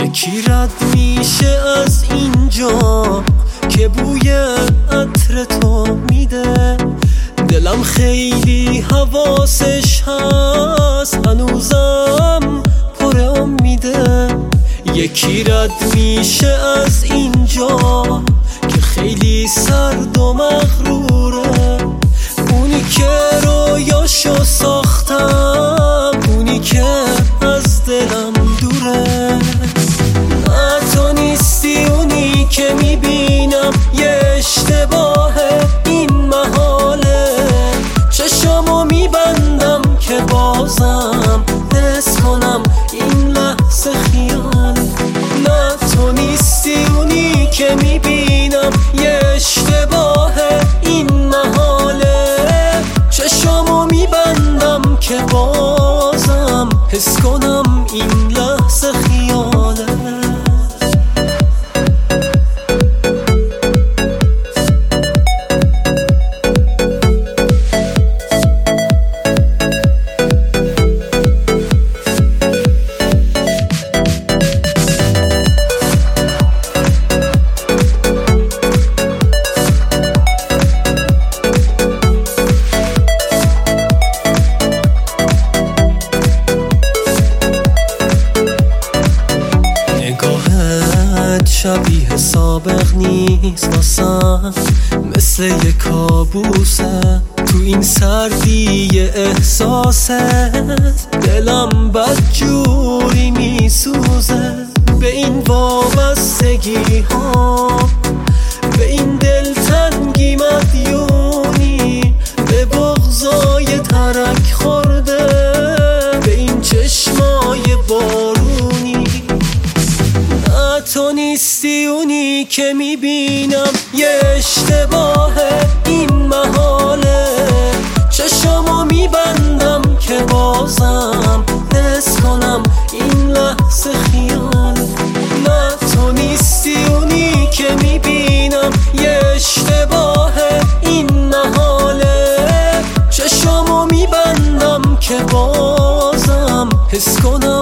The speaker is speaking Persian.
یکی رد میشه از اینجا که بوی عطر تو میده، دلم خیلی حواسش هست، هنوزم پر امیده. یکی رد میشه از اینجا که خیلی سرد و مغروره، اونی که رویاشو ساختم، اونی که از دلم دوره. نه تو نیستی اونی که میبینم، یه اشتباهه این محاله، چشمو میبندم که بازم حس کنم این لحظه خیاله. نه تو نیستی اونی که میبینم، یه اشتباهه این محاله، چشمو میبندم که بازم حس کنم این لحظه خیاله. شبیه سابق نیست واسم، مثل یه کابوسه تو این سردی احساست، دلم بدجوری میسوزه به این وابستگی ها، به این دلتنگی مدیونی، به بغضای ترک خورده، به این چشمای بارونی. تو نیستی اونی که میبینم، یه اشتباهه این محاله، چشمو میبندم که بازم حس کنم این لحظه خیاله. نه تو نیستی اونی که میبینم، یه اشتباهه این محاله، چشمو میبندم که بازم حس کنم